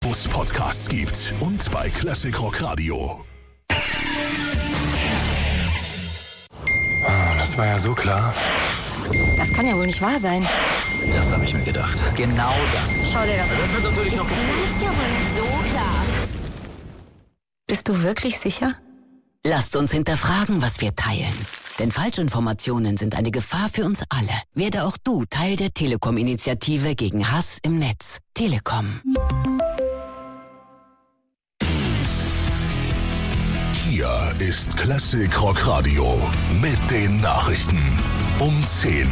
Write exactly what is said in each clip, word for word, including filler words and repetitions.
wo es Podcasts gibt und bei Classic Rock Radio. Das war ja so klar. Das kann ja wohl nicht wahr sein. Das habe ich mir gedacht. Genau das. Schau dir das an. Das wird natürlich noch Das ja wohl nicht so klar. Bist du wirklich sicher? Lasst uns hinterfragen, was wir teilen. Denn Falschinformationen sind eine Gefahr für uns alle. Werde auch du Teil der Telekom-Initiative gegen Hass im Netz. Telekom. Hier ist Classic Rock Radio mit den Nachrichten um zehn.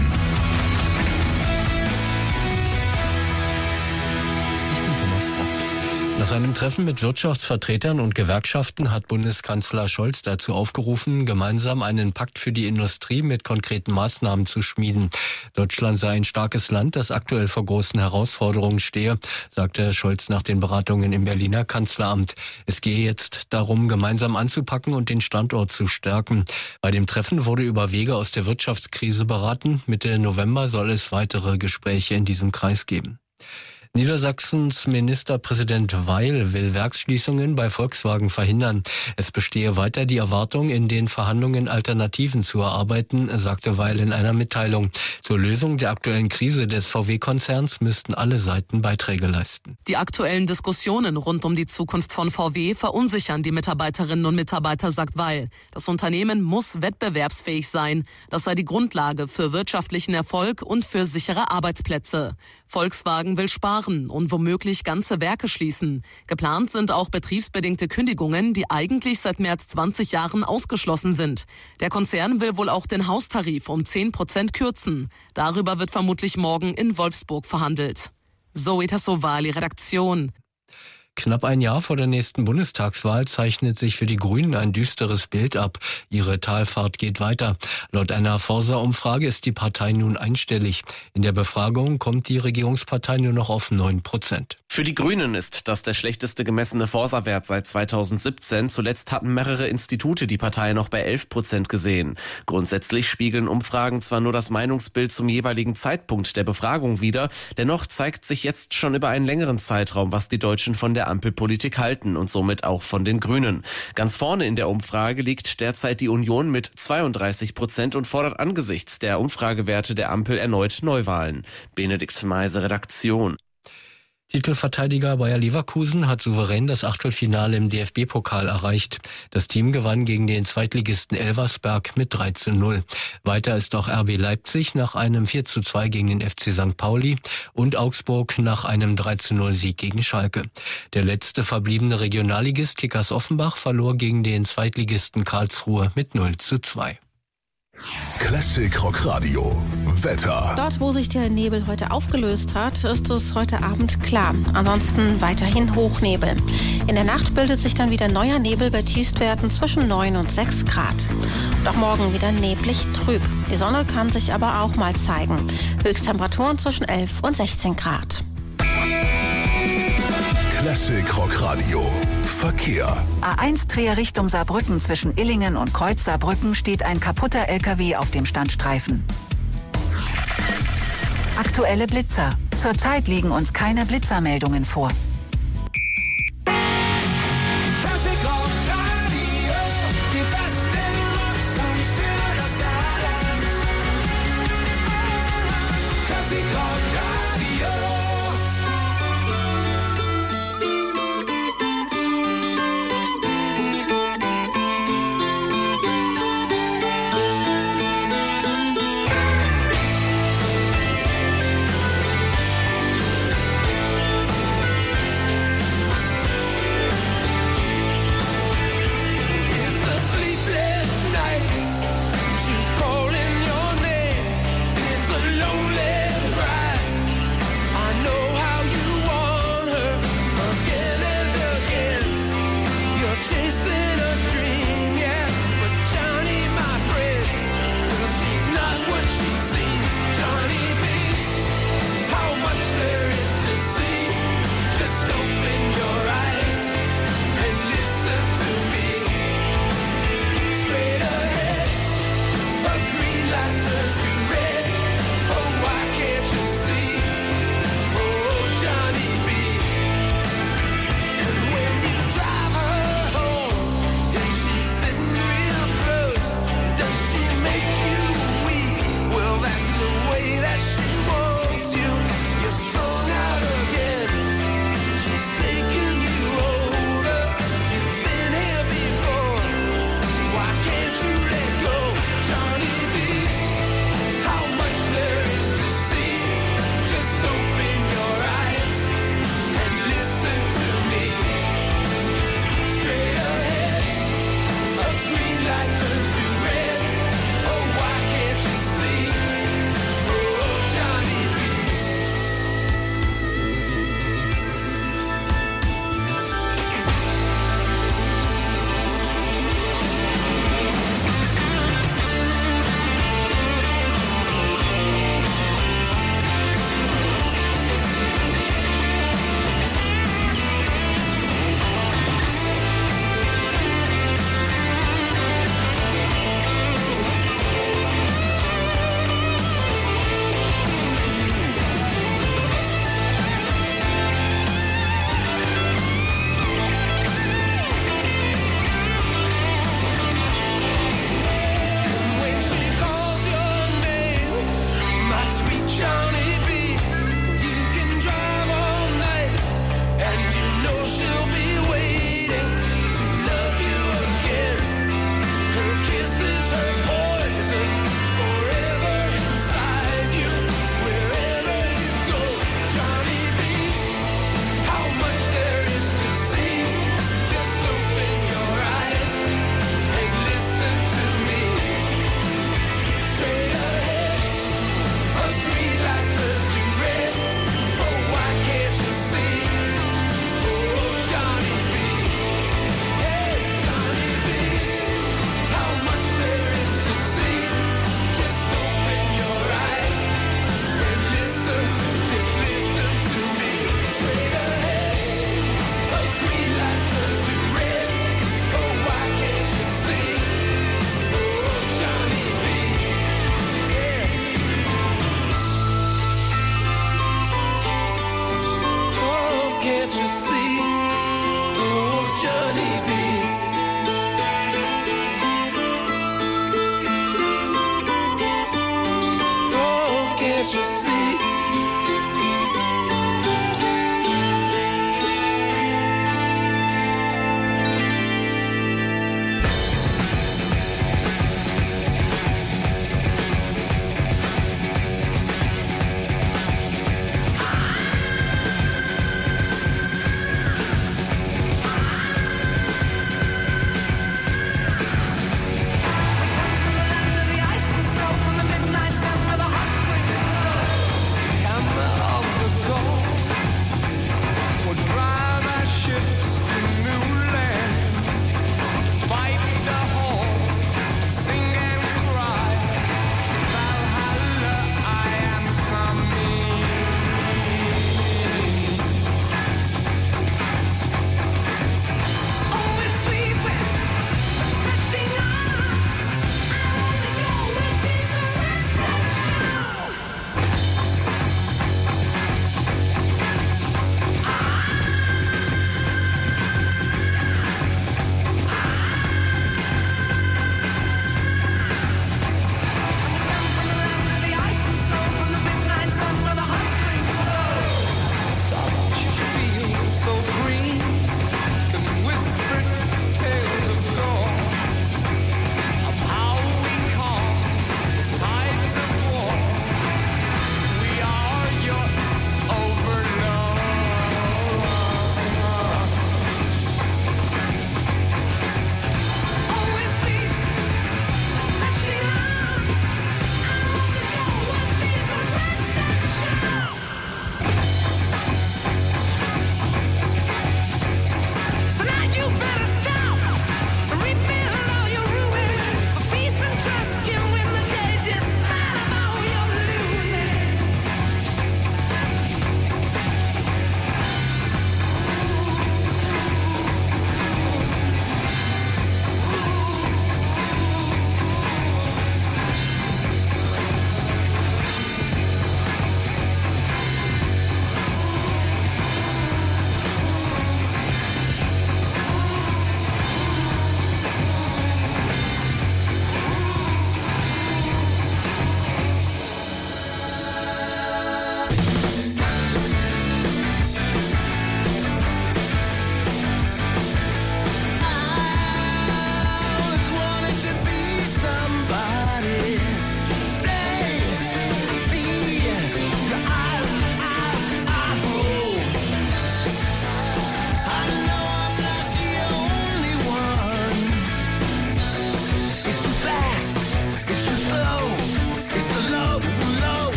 Nach seinem Treffen mit Wirtschaftsvertretern und Gewerkschaften hat Bundeskanzler Scholz dazu aufgerufen, gemeinsam einen Pakt für die Industrie mit konkreten Maßnahmen zu schmieden. Deutschland sei ein starkes Land, das aktuell vor großen Herausforderungen stehe, sagte Scholz nach den Beratungen im Berliner Kanzleramt. Es gehe jetzt darum, gemeinsam anzupacken und den Standort zu stärken. Bei dem Treffen wurde über Wege aus der Wirtschaftskrise beraten. Mitte November soll es weitere Gespräche in diesem Kreis geben. Niedersachsens Ministerpräsident Weil will Werksschließungen bei Volkswagen verhindern. Es bestehe weiter die Erwartung, in den Verhandlungen Alternativen zu erarbeiten, sagte Weil in einer Mitteilung. Zur Lösung der aktuellen Krise des V W-Konzerns müssten alle Seiten Beiträge leisten. Die aktuellen Diskussionen rund um die Zukunft von V W verunsichern die Mitarbeiterinnen und Mitarbeiter, sagt Weil. Das Unternehmen muss wettbewerbsfähig sein. Das sei die Grundlage für wirtschaftlichen Erfolg und für sichere Arbeitsplätze. Volkswagen will sparen und womöglich ganze Werke schließen. Geplant sind auch betriebsbedingte Kündigungen, die eigentlich seit mehr als zwanzig Jahren ausgeschlossen sind. Der Konzern will wohl auch den Haustarif um zehn Prozent kürzen. Darüber wird vermutlich morgen in Wolfsburg verhandelt. Zoe Tassovali, Redaktion. Knapp ein Jahr vor der nächsten Bundestagswahl zeichnet sich für die Grünen ein düsteres Bild ab. Ihre Talfahrt geht weiter. Laut einer Forsa-Umfrage ist die Partei nun einstellig. In der Befragung kommt die Regierungspartei nur noch auf neun Prozent. Für die Grünen ist das der schlechteste gemessene Forsa-Wert seit zweitausendsiebzehn. Zuletzt hatten mehrere Institute die Partei noch bei elf Prozent gesehen. Grundsätzlich spiegeln Umfragen zwar nur das Meinungsbild zum jeweiligen Zeitpunkt der Befragung wider, dennoch zeigt sich jetzt schon über einen längeren Zeitraum, was die Deutschen von der Ampelpolitik halten und somit auch von den Grünen. Ganz vorne in der Umfrage liegt derzeit die Union mit zweiunddreißig Prozent und fordert angesichts der Umfragewerte der Ampel erneut Neuwahlen. Benedikt Meise, Redaktion. Titelverteidiger Bayer Leverkusen hat souverän das Achtelfinale im D F B-Pokal erreicht. Das Team gewann gegen den Zweitligisten Elversberg mit drei zu null. Weiter ist auch R B Leipzig nach einem vier zu zwei gegen den F C Sankt Pauli und Augsburg nach einem drei zu null Sieg gegen Schalke. Der letzte verbliebene Regionalligist Kickers Offenbach verlor gegen den Zweitligisten Karlsruhe mit null zu zwei. Classic Rock Radio Wetter. Dort, wo sich der Nebel heute aufgelöst hat, ist es heute Abend klar. Ansonsten weiterhin Hochnebel. In der Nacht bildet sich dann wieder neuer Nebel bei Tiefstwerten zwischen neun und sechs Grad. Und auch morgen wieder neblig trüb. Die Sonne kann sich aber auch mal zeigen. Höchsttemperaturen zwischen elf und sechzehn Grad. Classic Rock Radio Verkehr. A eins Trier Richtung Saarbrücken zwischen Illingen und Kreuz Saarbrücken steht ein kaputter L K W auf dem Standstreifen. Aktuelle Blitzer. Zurzeit liegen uns keine Blitzermeldungen vor.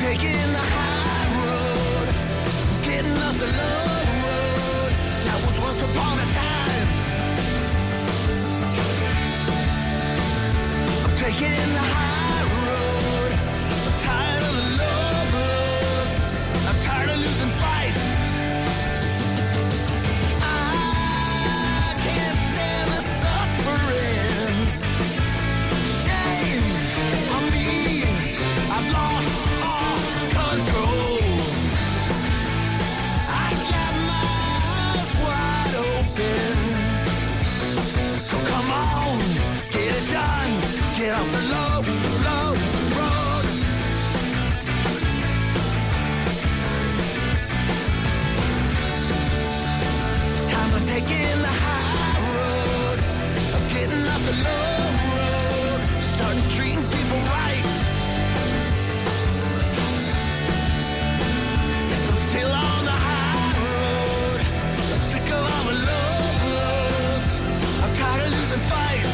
taking the high road, getting off the low road. That was once upon a time. I'm taking the high road. I'm tired of the low roads. I'm tired of losing fights. I can't stand the suffering. Shame on me. I've lost all control. I got my eyes wide open. So come on, get it done. Get off the low, low road. It's time for taking the high road. I'm getting off the low road. Starting treating people right. Yes, I'm still on the high road. I'm sick of all the low roads. I'm tired of losing fights.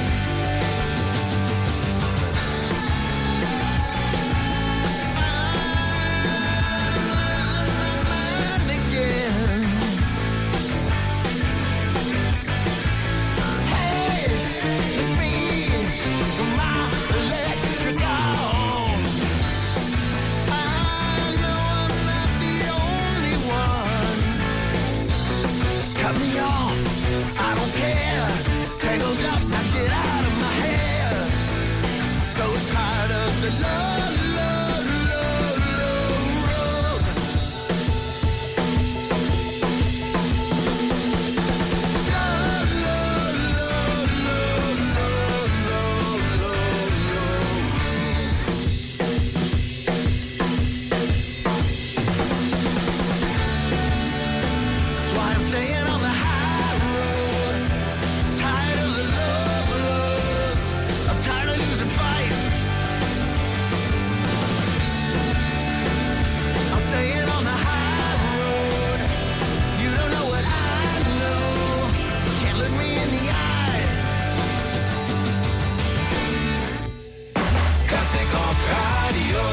Cut me off, I don't care. Tangled up, now get out of my hair. So tired of the love, love, love, love road. Love, love, love, love, love, love, love, love. That's why I'm staying on the high road. Tired of the low roads. I'm tired of losing fights. I'm staying on the high road. You don't know what I know. Can't look me in the eye. Classic Rock Radio.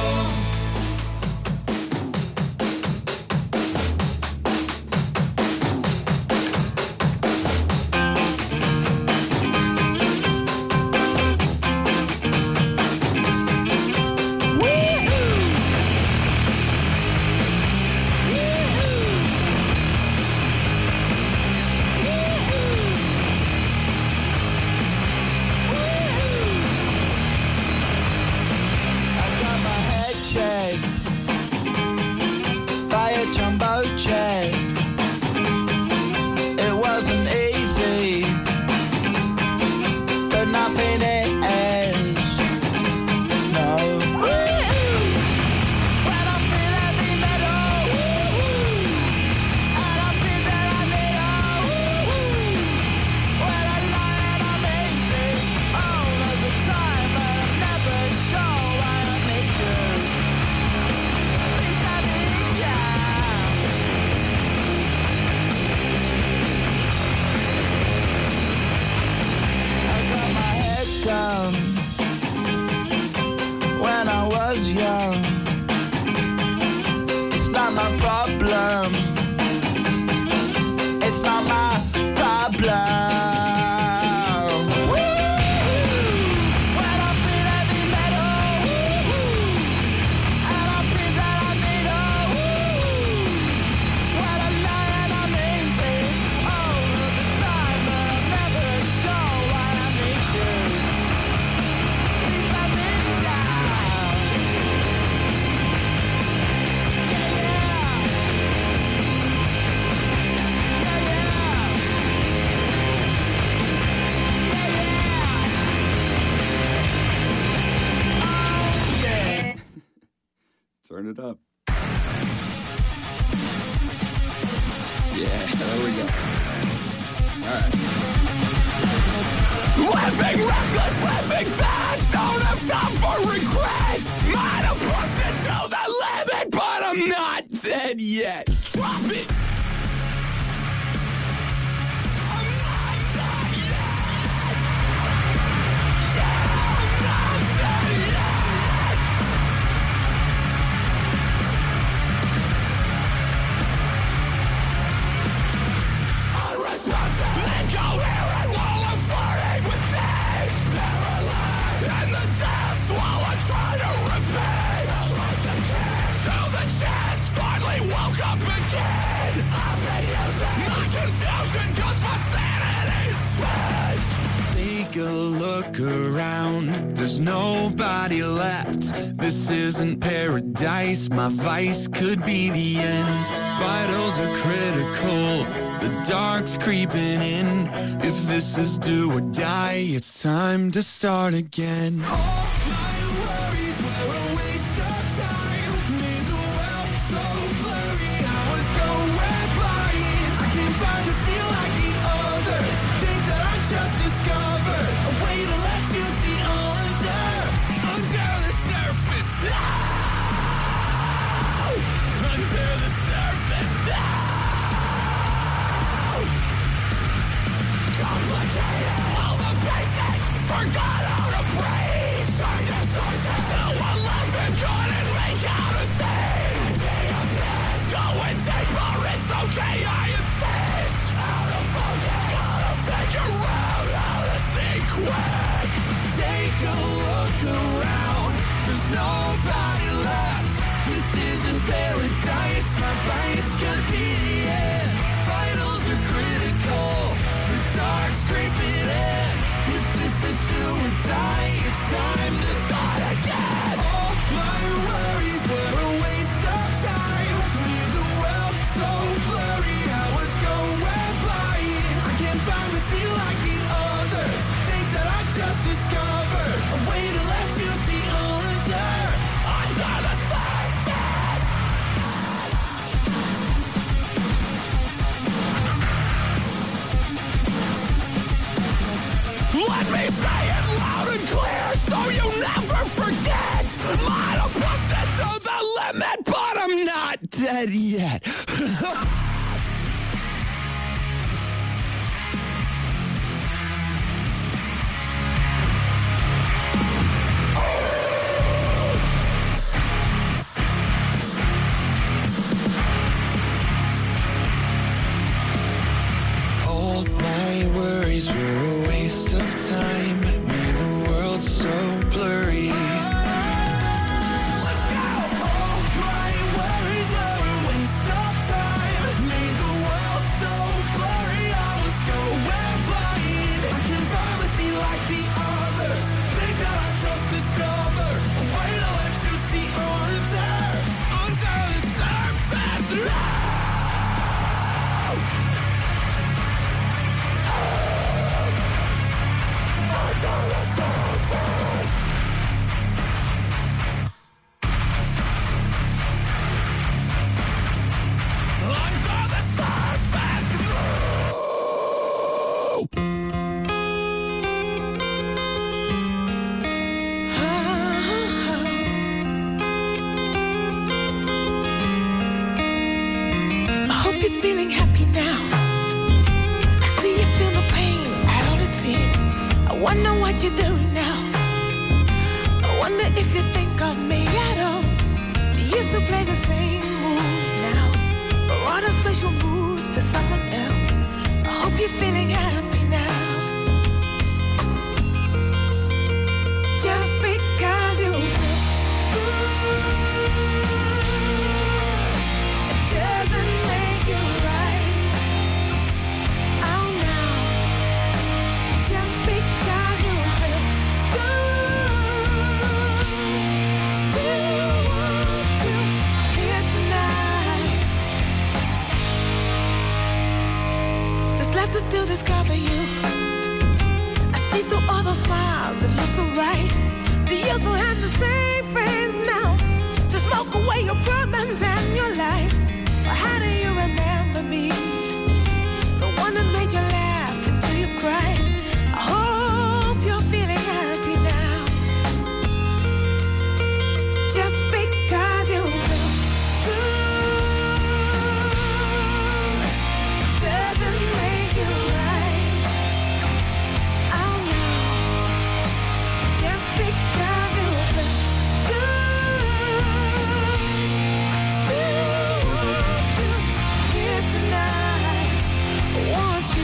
Turn it up. Yeah, there we go. All right. Living reckless, living fast. Don't have time for regret. Might have pushed it to the limit, but I'm not dead yet. Drop it. I'm not dead yet. Yeah, I'm not dead yet. try to repeat. Till the chest finally woke up again. My confusion cause my sanity's spent. Take a look around, there's nobody left. This isn't paradise, my vice could be the end. Vitals are critical, the dark's creeping in. If this is do or die, it's time to start again. All my worries were a waste of time. Made the world so blurry, I was going blind. I can't find a seal like the others. Think that I just discovered a way to let you see under, under the surface now. Under the surface now. Complicated, all the basics, forgot how to breathe. Trying to sources, no one left and couldn't make out a thing. Going deeper, it's okay, I insist. Out of focus, gotta figure out how to think quick. Take a look around, there's nobody left. This isn't paradise, my vice could be the end. Vitals are critical, the dark's creeping in. If this is do or die, it's time to start again. All my worries were a waste of time. Made the world so blurry, I was going blind. I can't find the seal like the others. Think that I just discovered a way to let you see under, under the surface. Let me say it loud and clear so you never forget. Might have pushed it to the limit, but I'm not dead yet. All my worries were a waste of time. Made the world so blurry. Let's go! All my worries were a waste of time. Made the world so blurry, I was going blind. I can finally see like the others. Think that I just discovered a way to let you see under, under the surface now. Under the surface. Under the surface. I hope you're feeling happy now. I see you feel no pain at all it seems. I wonder what you're doing now. I wonder if you think of me at all. You used to play the same moves now, or on a special moves for someone else. I hope you're feeling happy now. Just because you feel good, it doesn't make you right. Oh no. Just because you feel good, still want you here tonight. There's left to still discover you. I see through all those smiles, it looks alright. Do you still have the same friends now to smoke away your problems and your life? Or how do you remember me? The one that made you laugh until you cried. I hope you're feeling happy now. Just because you feel good doesn't make you right. Oh no. Just because you feel good, still want you here tonight. Want you.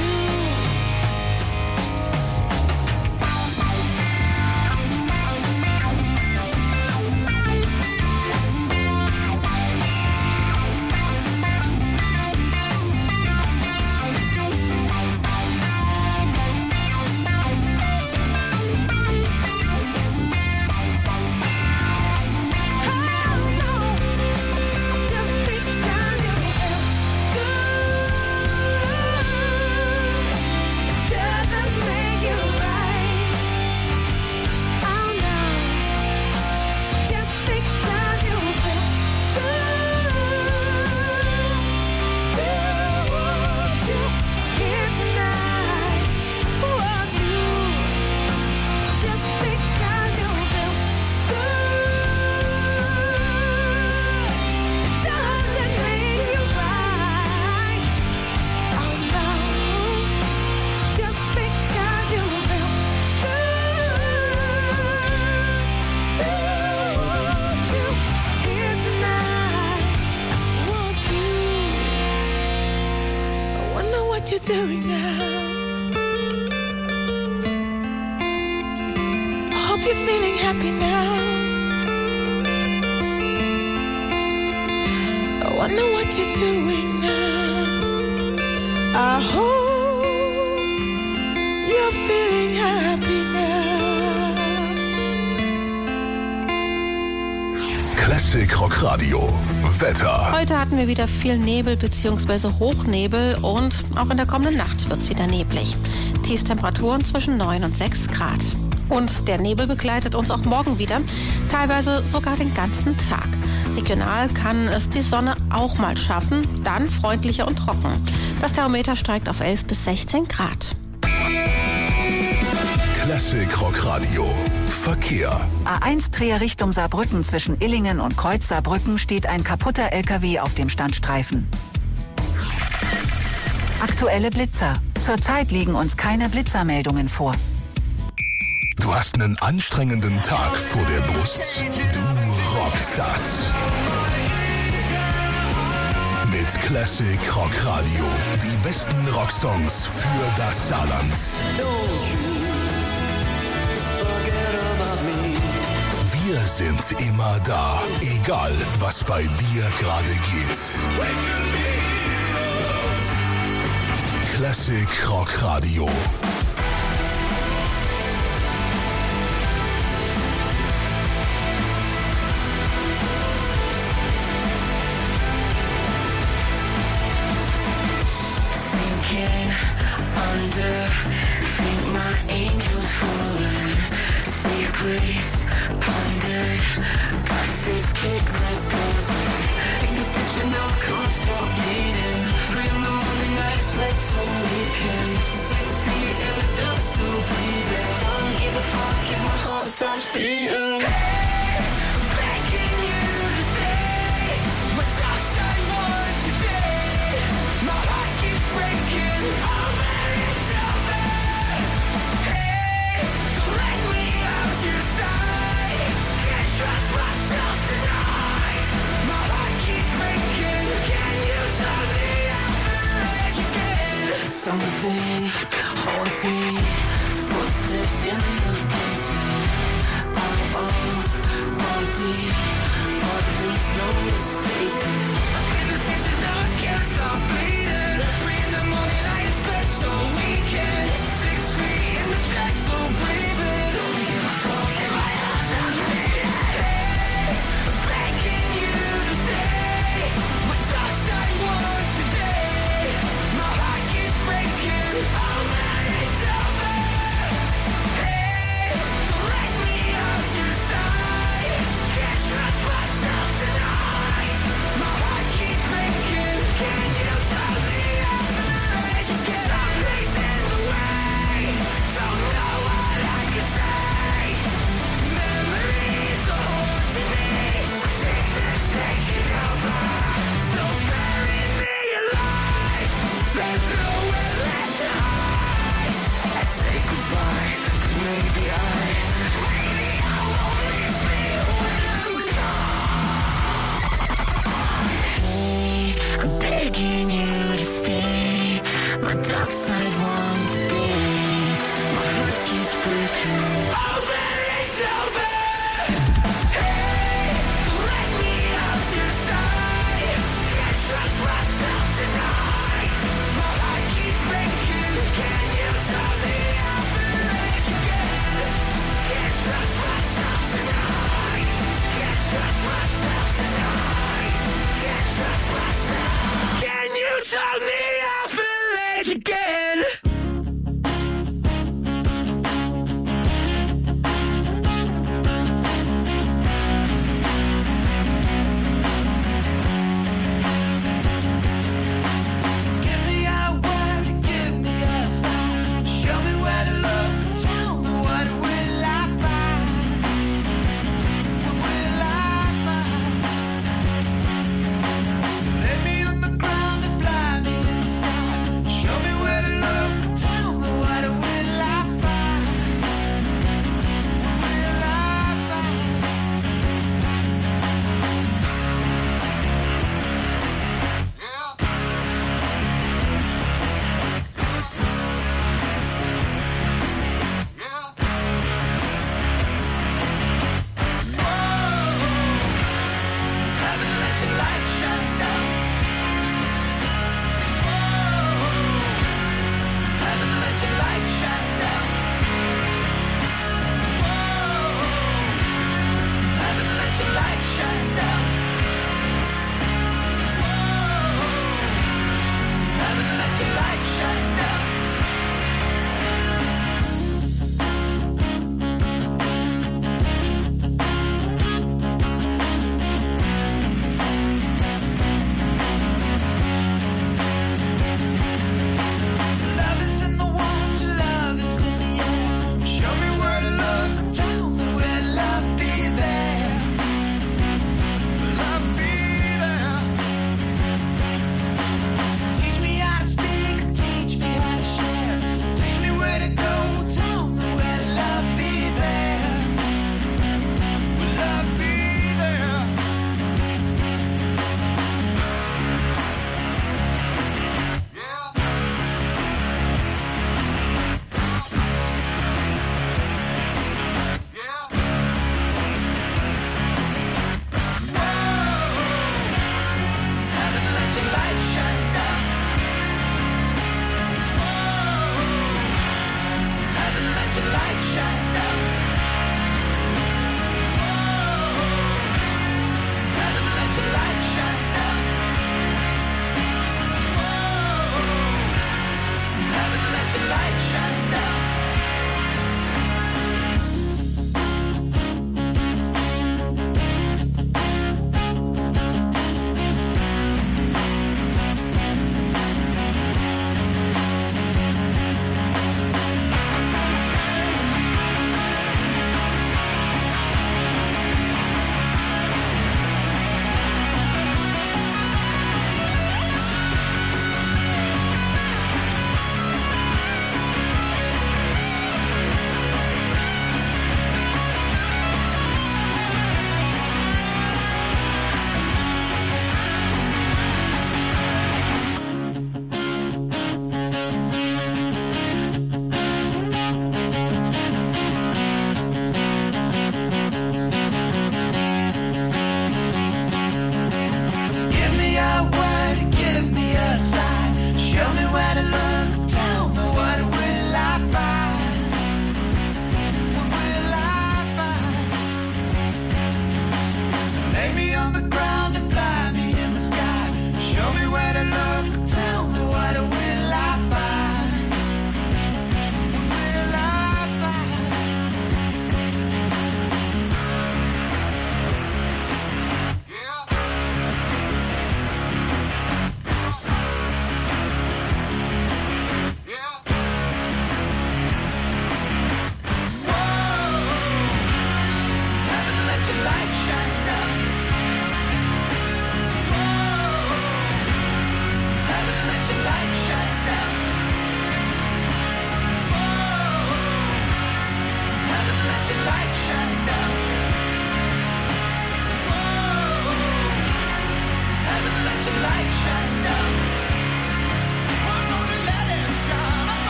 doing now. I hope you're feeling happy now. I wonder what you're doing now. I hope you're feeling happy now. Classic Rock Radio. Wetter. Heute hatten wir wieder viel Nebel bzw. Hochnebel und auch in der kommenden Nacht wird es wieder neblig. Tiefstemperaturen zwischen neun und sechs Grad. Und der Nebel begleitet uns auch morgen wieder, teilweise sogar den ganzen Tag. Regional kann es die Sonne auch mal schaffen, dann freundlicher und trocken. Das Thermometer steigt auf elf bis sechzehn Grad. Classic Rock Radio. Verkehr. A eins Trier Richtung Saarbrücken zwischen Illingen und Kreuz Saarbrücken steht ein kaputter L K W auf dem Standstreifen. Aktuelle Blitzer. Zurzeit liegen uns keine Blitzermeldungen vor. Du hast einen anstrengenden Tag vor der Brust. Du rockst das. Mit Classic Rock Radio. Die besten Rocksongs für das Saarland. Wir sind immer da, egal was bei dir gerade geht. Classic Rock Radio. Sinking under, think my angels fallen. Safe place, pondered, bastards kick the doors. Think this tension now can't stop bleeding. Three in the morning, nights late till weekend. Six feet in the dust, still breathing. Don't give a fuck if my heart starts beating. Hey, I'm begging you to stay. My dark side won today. My heart keeps breaking over and over. Hey, don't let me out your side. Can't trust myself tonight. My heart keeps breaking. Can you tell me average again? Something haunts me. Footsteps in the basement. Eyeballs, body, but there's no mistaking. I'm in the section now, I can't stop bleeding. Three in the morning, I ain't slept all weekend. Six feet in the deck, still breathing. Don't give a fuck if my eyes are fading. Hey, I'm begging you to stay. My dark side won today. My heart keeps breaking over and over. Hey, don't let me out your side. Can't trust myself tonight. My heart keeps breaking. Can you tell me average again? Stop racing away. Don't know what I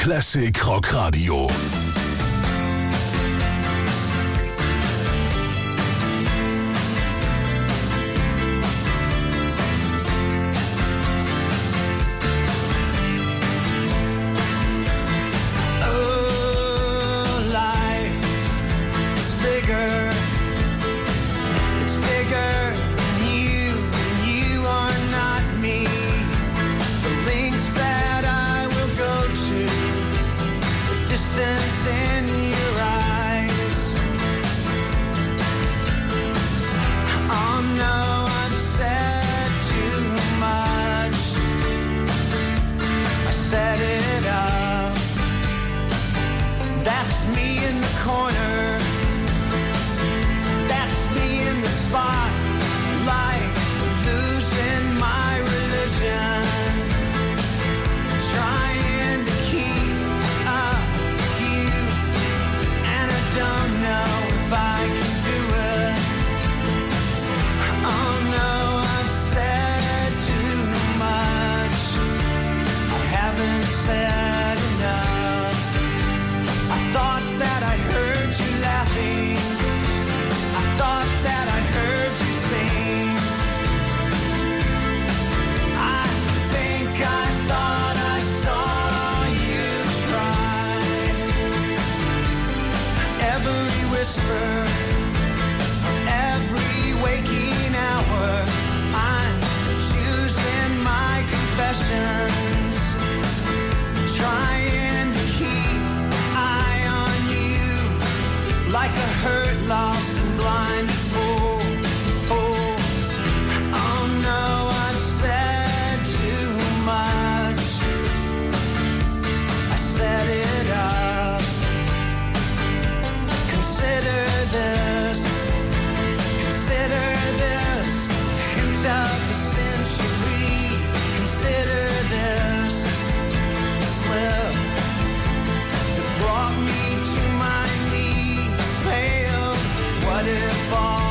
Classic Rock Radio. Brought me to my knees, pale. What if all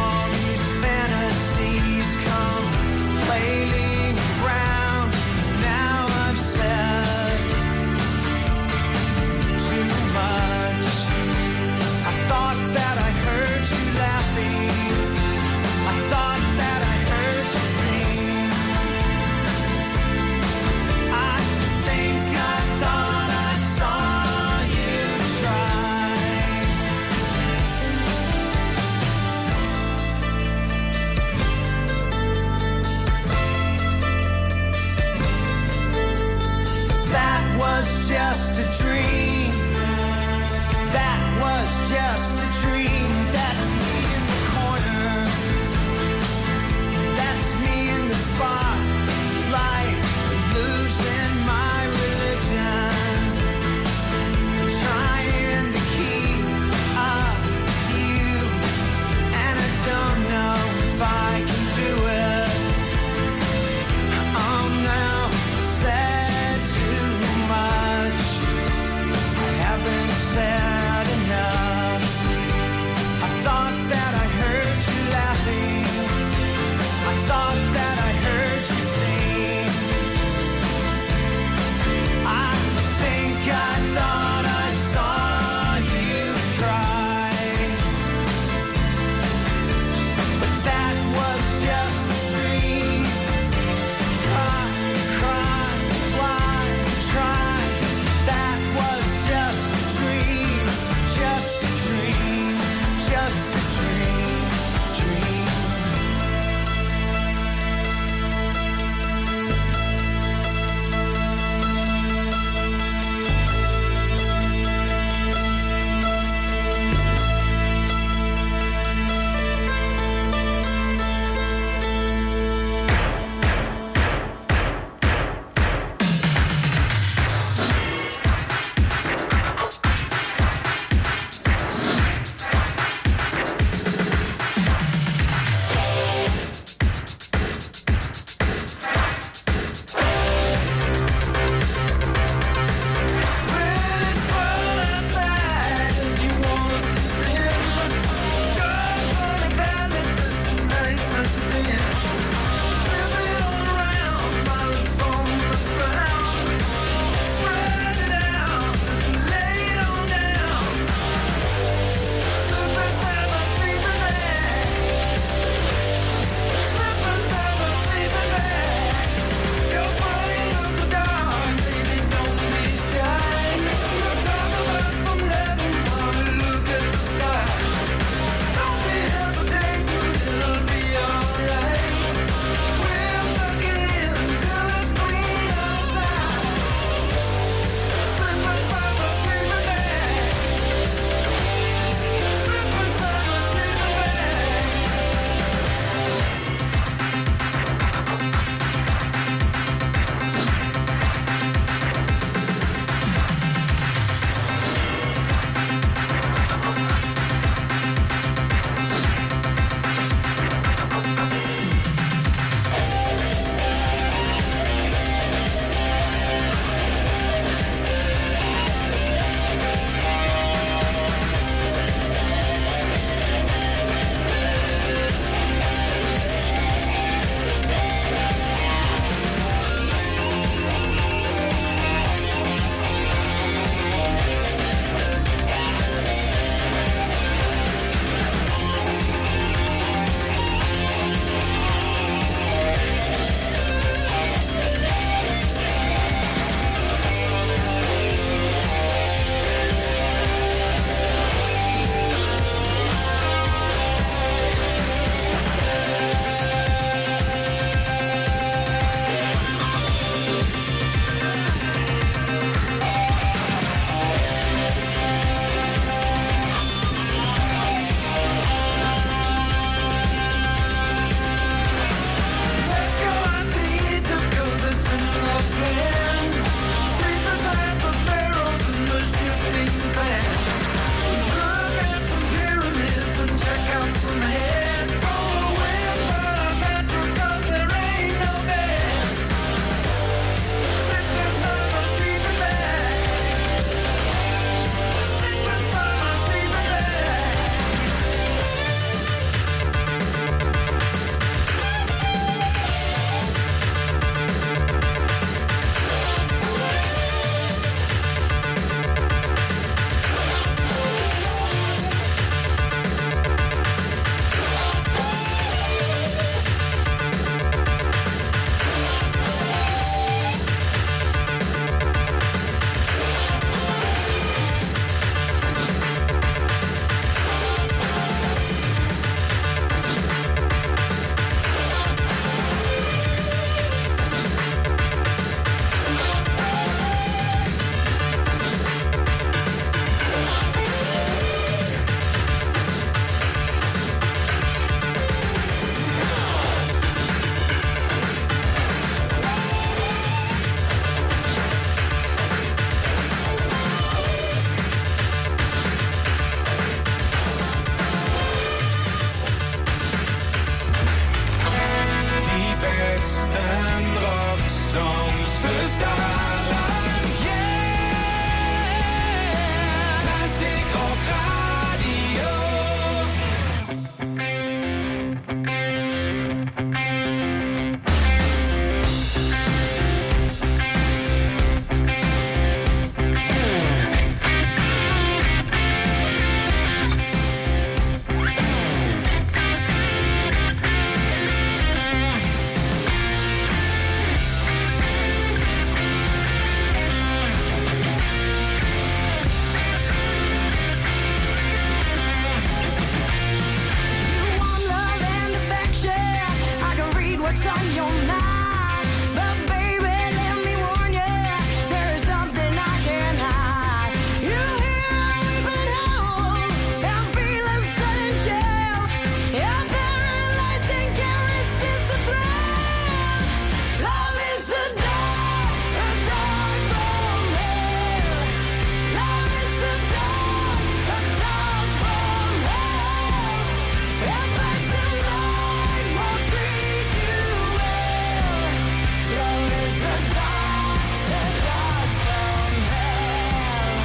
what's on your mind. But baby, let me warn you, there is something I can't hide. You hear a weeping howl and feel a sudden chill. You're paralyzed and can't resist the thrill. Love is a dark, a dark from hell. Love is a dark, a dark from hell. If passing light won't treat you well. Love is a dark, a dark from hell.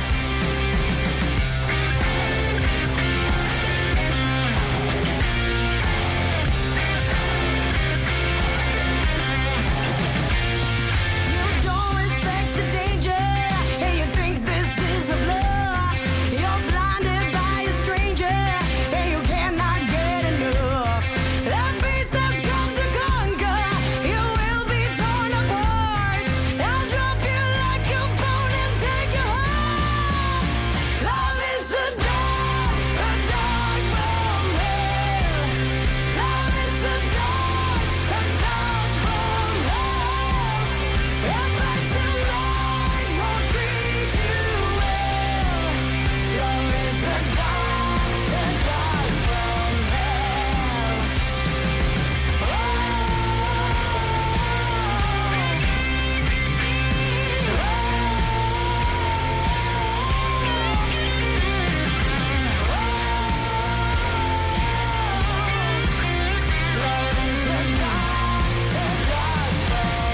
You don't respect the danger, and you think this is a bluff. You're blinded by a stranger, and you cannot get enough. That beast has come to conquer, you will be torn apart. They'll drop you like a bone and take your heart. Love is a dark, a dark from hell. Love is a dark, a dark from hell. If passing light won't treat you well. Love is a dark, a dark from hell. Love is a dark, a dark from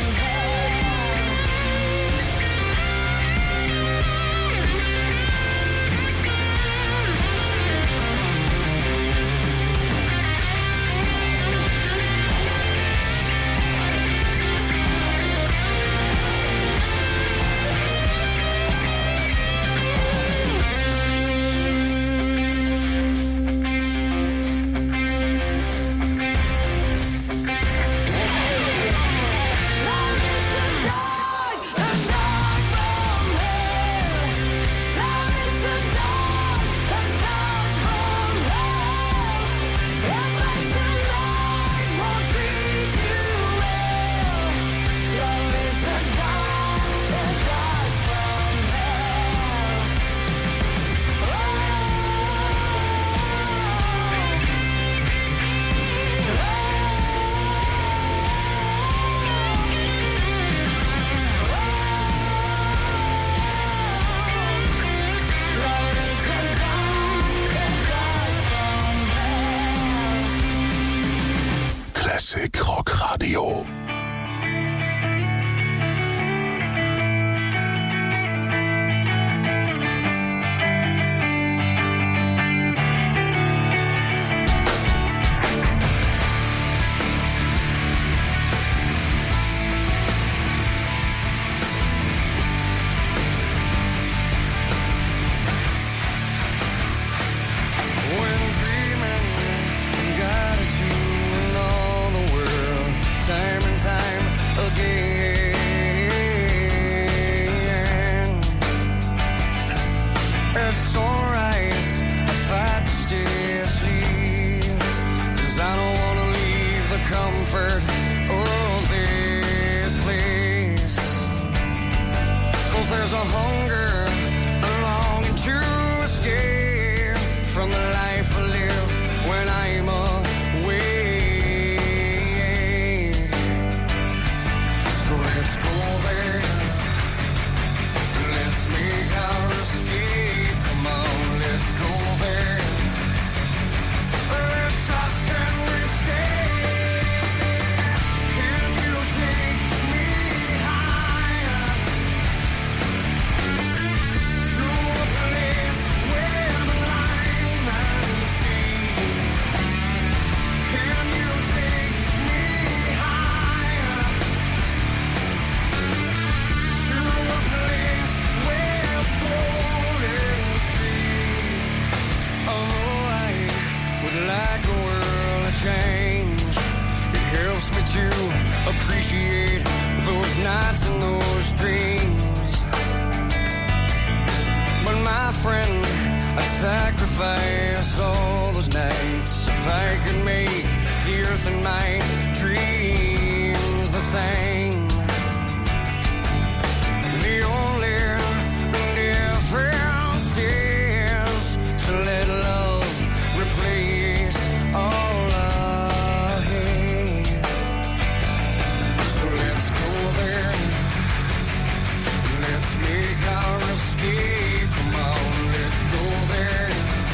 Love is a dark, a dark from hell. Love is a dark, a dark from hell. If passing light won't treat you well. Love is a dark, a dark from hell. Love is a dark, a dark from hell. Classic Rock Radio. When dreaming got it to and all the world, time and time again. At sunrise, I fight to stay asleep, 'cause I don't wanna leave the comfort of this place. 'Cause there's a hunger, a longing to escape from the life I live when I'm away. So let's go there. Let's make our escape. Come on, let's go there. Let's ask, can we stay? Can you take me higher? To a place where I'm blind and see. Can you take me higher? To a place where golden streams. Oh, I would like a world to change. It helps me to appreciate those nights and those dreams. But my friend, I'd sacrifice all those nights if I could make the earth and my dreams same. The only difference is to let love replace all I hate. So let's go there. Let's make our escape. Come on, let's go there.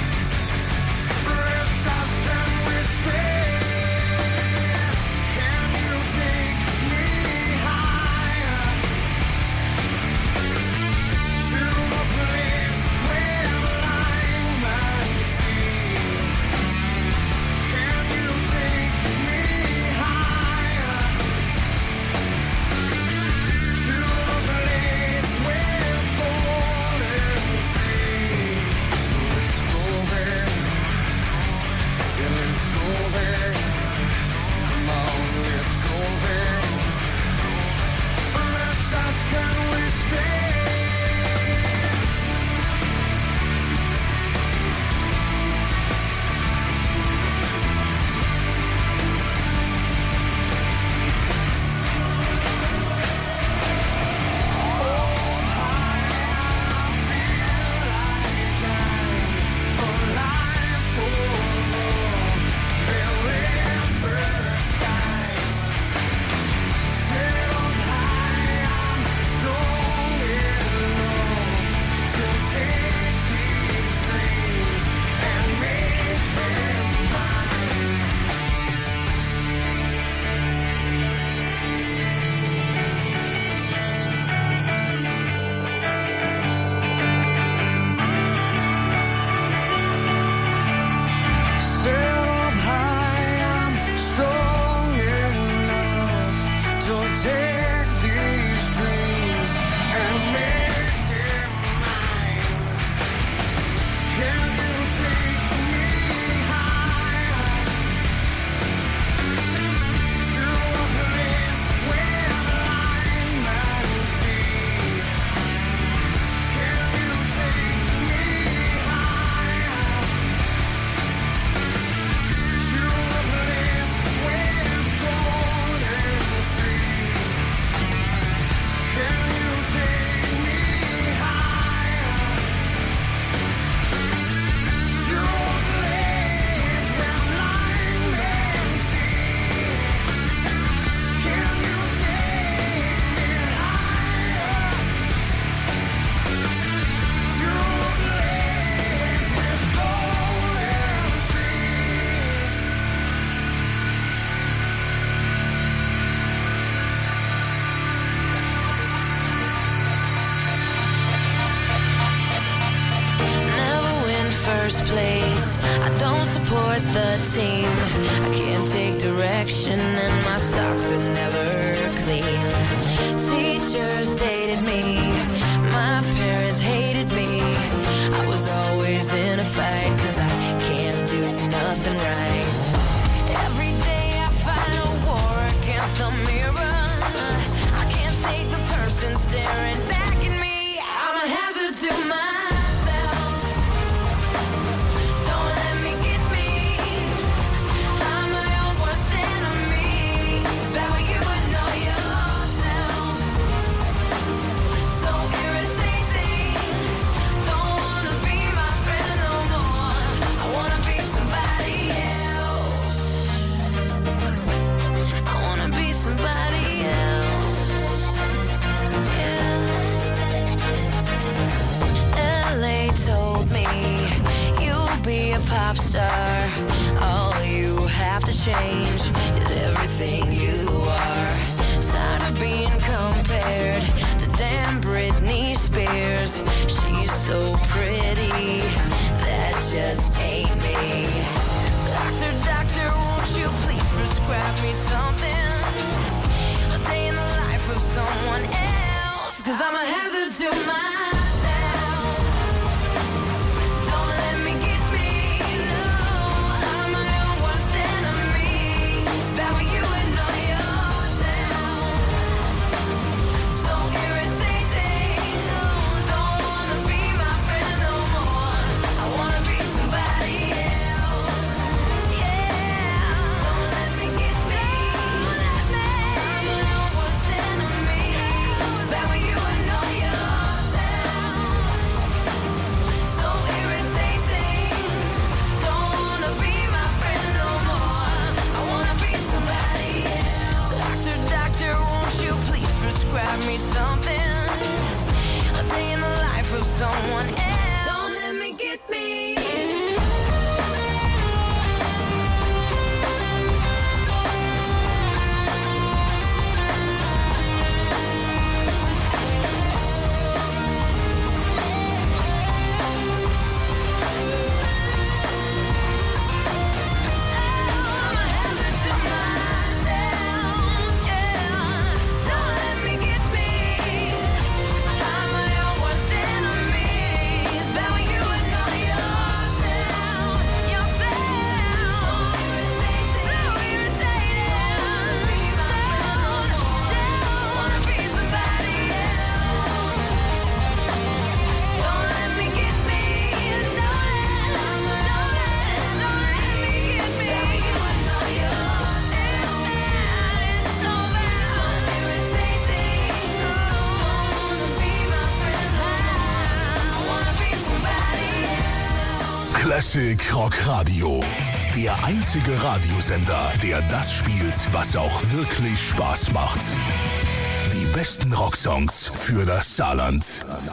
Let's ask and we stay. Can you take me higher to a place where lying and sea? Can you take me higher to a place with golden streams? So let's go there. Yeah, let's go there. Come on, let's go there. Let's ask, can we stay? Set up high, I'm strong enough to take these dreams and make them mine. Can you take me higher to a place where line and sea? Can you take me higher to a place with golden streams? Can you take me higher to a place where line and sea? Can you take me higher to a place with golden streams? Never win first place. I don't support the team. I can't take direction and my socks are never clean. Teachers dated me. My parents hated me. I was always in a fight cause I can't do nothing right. Every day I fight a war against the mirror. I can't take the person staring back at me. I'm a hazard to myself. Don't let me get me. I'm my own worst enemy. It's bad when you would know yourself. So irritating. Don't wanna be my friend no more. I wanna be somebody else. I wanna be somebody else. Yeah. L A told me you'll be a pop star. All you have to change is everything you are. Tired of being compared to damn Britney Spears. She's so pretty, that just ain't me. Doctor, doctor, won't you please prescribe me something? A day in the life of someone else. Cause I'm a hazard to myself. Don't let me get me. No, I'm my own worst enemy. It's bad when you would know yourself. So irritating. No, don't wanna be my friend no more. I wanna be somebody else. Classic Rock Radio. Der einzige Radiosender, der das spielt, was auch wirklich Spaß macht. Die besten Rocksongs für das Saarland.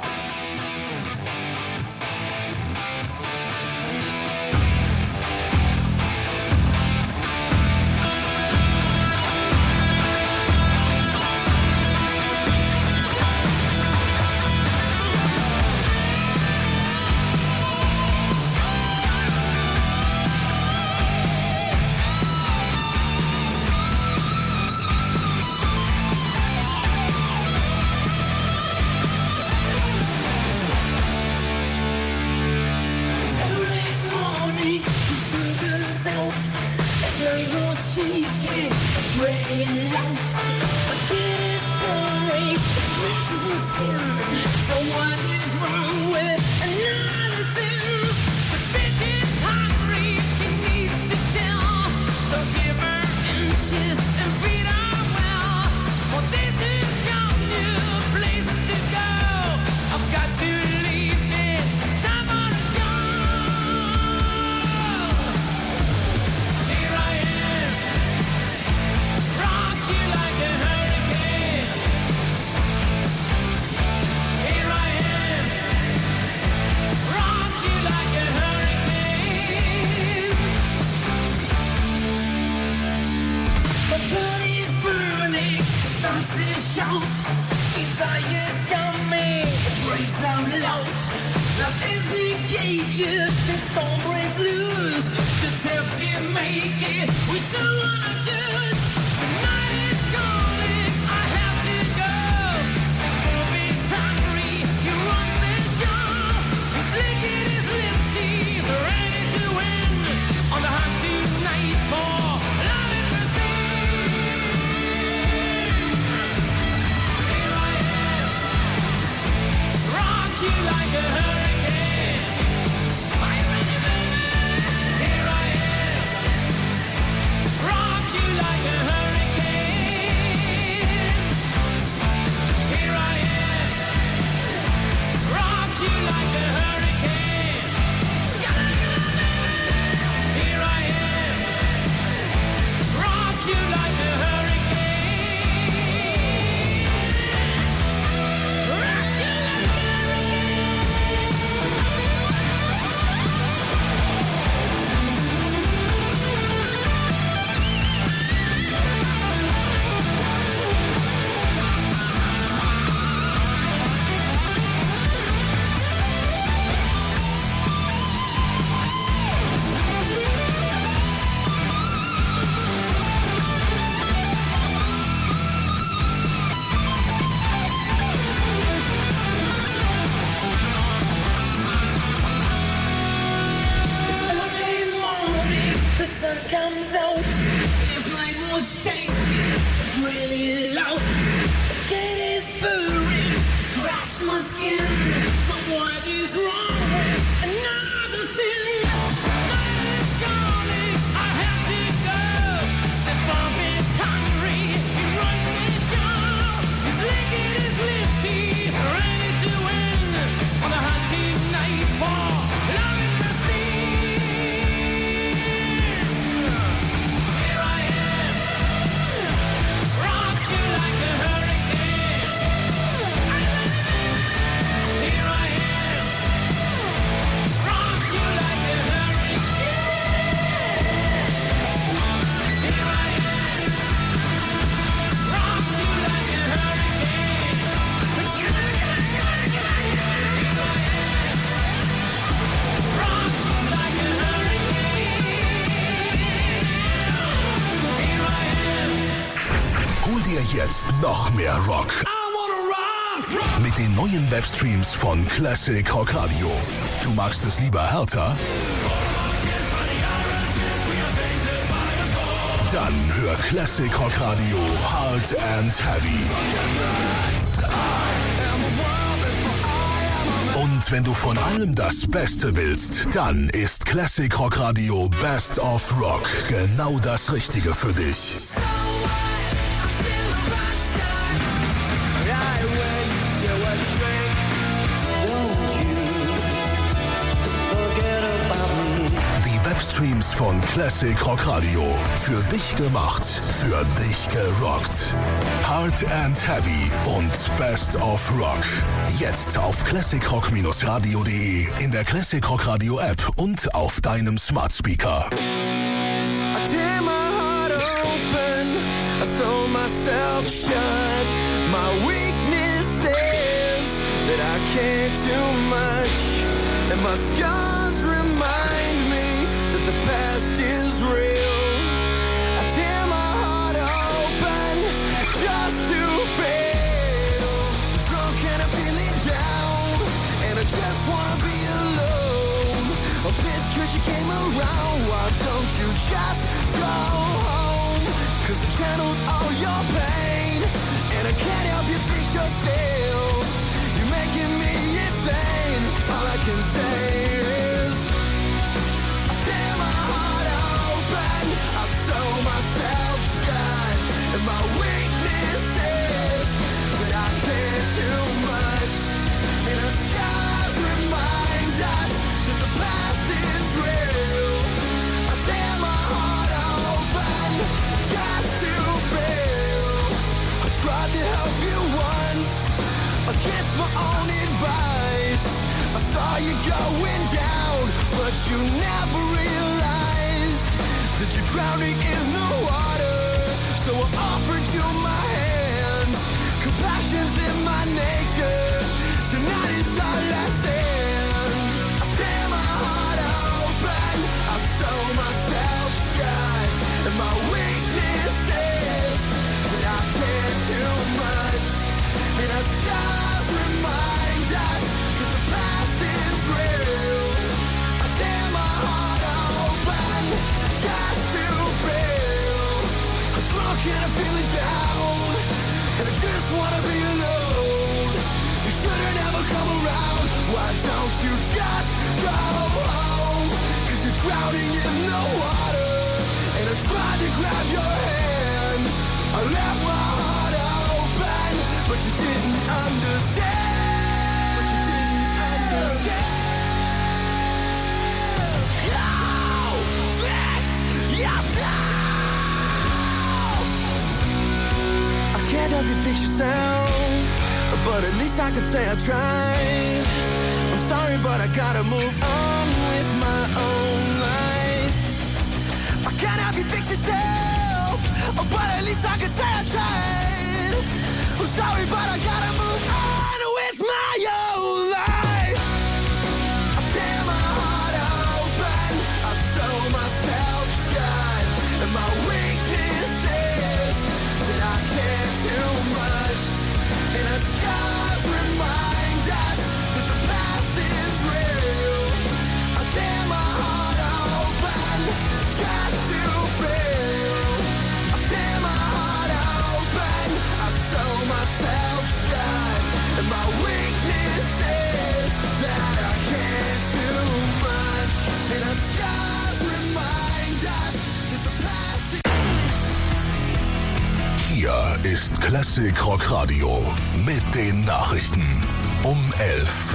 Jetzt noch mehr Rock. Mit den neuen Webstreams von Classic Rock Radio. Du magst es lieber härter? Dann hör Classic Rock Radio Hard and Heavy. Und wenn du von allem das Beste willst, dann ist Classic Rock Radio Best of Rock genau das Richtige für dich. Streams von Classic Rock Radio. Für dich gemacht, für dich gerockt. Hard and Heavy und Best of Rock. Jetzt auf classic rock radio punkt de, in der Classic Rock Radio App und auf deinem Smart Speaker. I tear my heart open, I sew myself shut. My weakness is that I can't do much, and my scars remind me that the past is real. I tear my heart open just to fail. I'm drunk and I'm feeling down, and I just wanna be alone. I'm pissed cause you came around, why don't you just go home? Cause I channeled all your pain, and I can't help you fix yourself. You're making me insane. All I can say is I tear my heart open, I sew myself shut, and my weakness is that I can't do much, and the scars remind us that the past is real. I tear my heart open just to feel. I tried to help you once against my own advice. I saw you going down, but you never realized that you're drowning in the water. So I offered you my hand. Compassion's in my nature. Tonight is our last stand. I tear my heart open, I sew myself shut, and my weakness is that I can't do much, and our scars remind us that the past is real. I tear my heart open just to feel. I'm drunk and I'm feeling down, and I just wanna be alone. You should've never come around, why don't you just go home? Cause you're drowning in the water, and I tried to grab your hand. I left my heart open, but you didn't understand. But you didn't understand. Go fix yourself. I can't help you fix yourself, but at least I can say I tried. I'm sorry, but I gotta move on with my own life. I can't help you fix yourself, but at least I can say I tried. I'm sorry, but I gotta move on with my own life. I tear my heart open, I sew myself shut, and my weakness is that I can't do much, and our scars remind us that the past is real. I tear my heart open just to feel. I tear my heart open, I sew myself shut, and my weakness is that I can't do much, and our scars remind us that the past is... Hier ist Classic Rock Radio mit den Nachrichten um elf.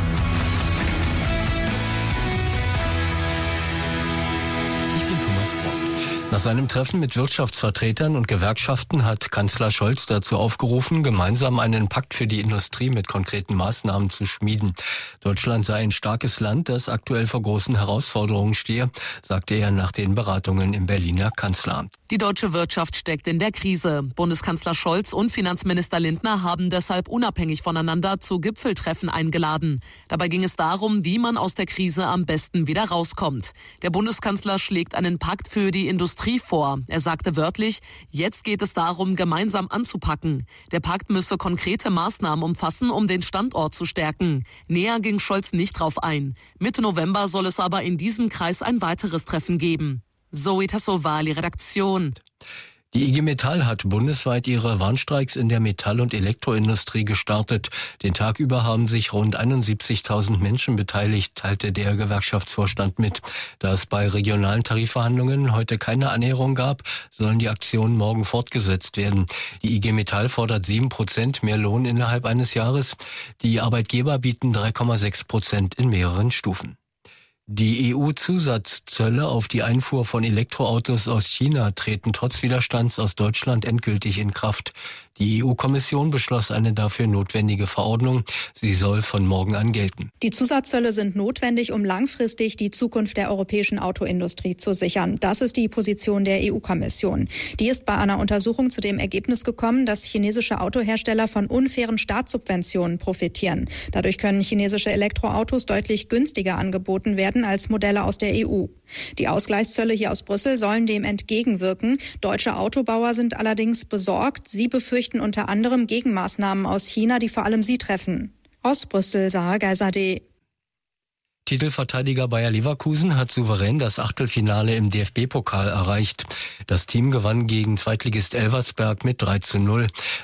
Ich bin Thomas Brock. Nach seinem Treffen mit Wirtschaftsvertretern und Gewerkschaften hat Kanzler Scholz dazu aufgerufen, gemeinsam einen Pakt für die Industrie mit konkreten Maßnahmen zu schmieden. Deutschland sei ein starkes Land, das aktuell vor großen Herausforderungen stehe, sagte er nach den Beratungen im Berliner Kanzleramt. Die deutsche Wirtschaft steckt in der Krise. Bundeskanzler Scholz und Finanzminister Lindner haben deshalb unabhängig voneinander zu Gipfeltreffen eingeladen. Dabei ging es darum, wie man aus der Krise am besten wieder rauskommt. Der Bundeskanzler schlägt einen Pakt für die Industrie vor. Er sagte wörtlich, jetzt geht es darum, gemeinsam anzupacken. Der Pakt müsse konkrete Maßnahmen umfassen, um den Standort zu stärken. Näher ging Scholz nicht drauf ein. Mitte November soll es aber in diesem Kreis ein weiteres Treffen geben. Zoe Tassovali, Redaktion. Die I G Metall hat bundesweit ihre Warnstreiks in der Metall- und Elektroindustrie gestartet. Den Tag über haben sich rund einundsiebzigtausend Menschen beteiligt, teilte der Gewerkschaftsvorstand mit. Da es bei regionalen Tarifverhandlungen heute keine Annäherung gab, sollen die Aktionen morgen fortgesetzt werden. Die I G Metall fordert sieben Prozent mehr Lohn innerhalb eines Jahres. Die Arbeitgeber bieten drei Komma sechs Prozent in mehreren Stufen. Die E U-Zusatzzölle auf die Einfuhr von Elektroautos aus China treten trotz Widerstands aus Deutschland endgültig in Kraft. Die E U-Kommission beschloss eine dafür notwendige Verordnung. Sie soll von morgen an gelten. Die Zusatzzölle sind notwendig, um langfristig die Zukunft der europäischen Autoindustrie zu sichern. Das ist die Position der E U-Kommission. Die ist bei einer Untersuchung zu dem Ergebnis gekommen, dass chinesische Autohersteller von unfairen Staatssubventionen profitieren. Dadurch können chinesische Elektroautos deutlich günstiger angeboten werden als Modelle aus der E U. Die Ausgleichszölle hier aus Brüssel sollen dem entgegenwirken. Deutsche Autobauer sind allerdings besorgt. Sie befürchten unter anderem Gegenmaßnahmen aus China, die vor allem sie treffen. Aus Brüssel, Sarah Geiserde. Titelverteidiger Bayer Leverkusen hat souverän das Achtelfinale im D F B-Pokal erreicht. Das Team gewann gegen Zweitligist Elversberg mit drei zu null.